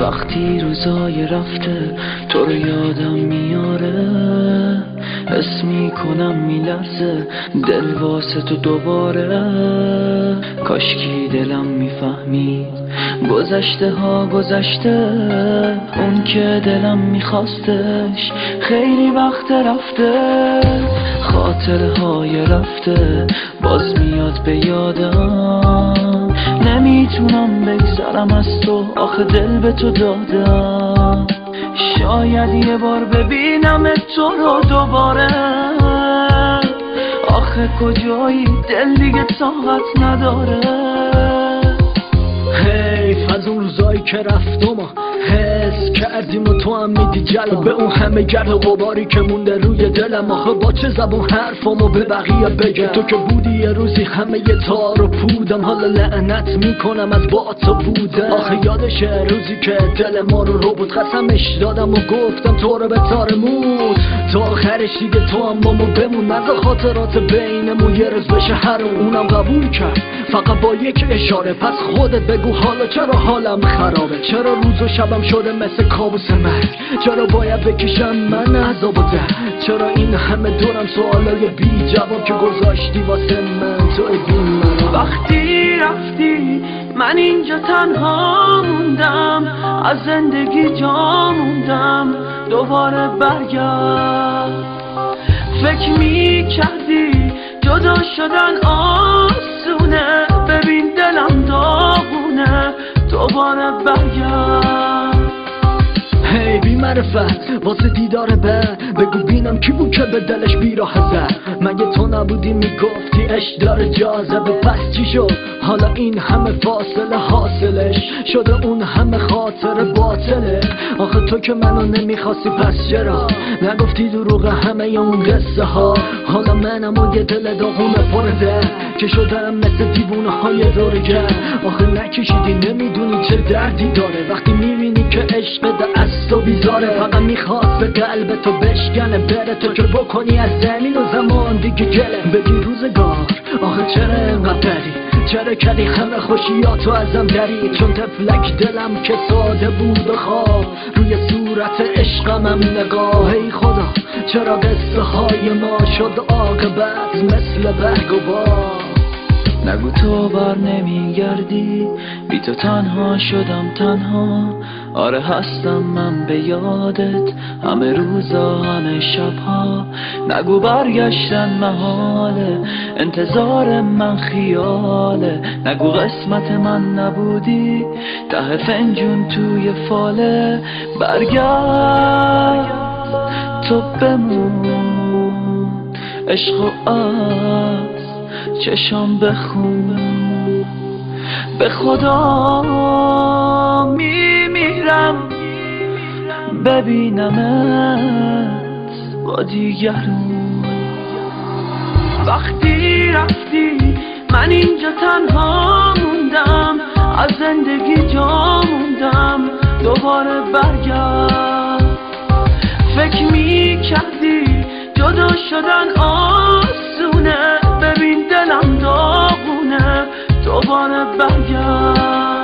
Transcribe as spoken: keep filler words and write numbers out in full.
وقتی روزای رفته تو رو یادم میاره، حس میکنم میلرزه دل واسه تو دوباره. کاشکی دلم میفهمید گذشته ها گذشته، اون که دلم میخواستش خیلی وقت رفته. خاطره های رفته باز میاد به یادم، نمیتونم بگذرم از تو آخه دل به تو دادم. شاید یه بار ببینم تو رو دوباره، آخه کجایی دل دیگه طاقت نداره. حیف از اون روزایی که رفتم حس کردیم و تو هم میدی جلو به اون همه گرد و غباری که مونده روی دلم. آخه با چه زبون حرفامو به بقیه بگم؟ تو که بودی یه روزی همه یه تار و پودم، حالا لعنت میکنم از با تو بودم. آخه یادشه روزی که دل ما رو رو بود، قسمش دادم و گفتم تو رو به تار مود تا آخرش دیگه تو هم بامو بمون. نزا خاطرات بینمون یه روز بشه هرون، اونم قبول کرد فقط با یک اشاره. پس خودت بگو حالا چرا حالم خرابه؟ چرا روز و شبم شده مثل کابوس مرگ؟ چرا باید بکشم من عذاب و درد؟ چرا این همه دورم سوالای بی جواب که گذاشتی واسه من توی بی من؟ وقتی رفتی من اینجا تنها موندم، از زندگی جا موندم دوباره برگرد. فکر می کردی جدا شدن آسونه، ببین دلم داغونه دوباره برگرد. هی بی معرفت واسه دیدار بعد بگو بینم کی بود که به دلش بیراه زد؟ مگه تو نبودی میگفتی عشق داره جاذبه؟ پس چی شد حالا این همه فاصله حاصلش شده اون همه خاطر باطله؟ آخه تو که منو نمیخواستی پس چرا نگفتی دروغ همه اون قصه ها؟ حالا منم و یه دل داغونه پرده که شدم مثل دیوونه های دورگرد. آخه نکشیدی نمیدونی چه دردی داره وقتی میبینی که عشق ده از تو بیزاره. فقط میخواست به قلب تو بشکنه بره، تو که بکنی از زمین و زمان دیگه گله. بگی روزگار آخه چرا انقدر دری؟ چرا کردی همه خوشیاتو ازم دری؟ چون تفلک دلم که ساده بود و خواب روی صورت عشقمم نگاه. ای خدا چرا قصه های ما شد عاقبت مثل برگ و باد؟ نگو تو بر نمیگردی، بی تو تنها شدم تنها. آره هستم من به یادت همه روزا همه شبها. نگو برگشتن محاله، انتظار من خیاله. نگو قسمت من نبودی ته فنجون توی فاله. برگرد تو بمون عشق و از چشام بخون. به خدا میمیرم ببینمت با دیگرون. وقتی رفتی من اینجا تنها موندم، از زندگی جا موندم دوباره برگرد. فکر میکردی جدا شدن آسونه، ببین دلم داغونه دوباره برگرد.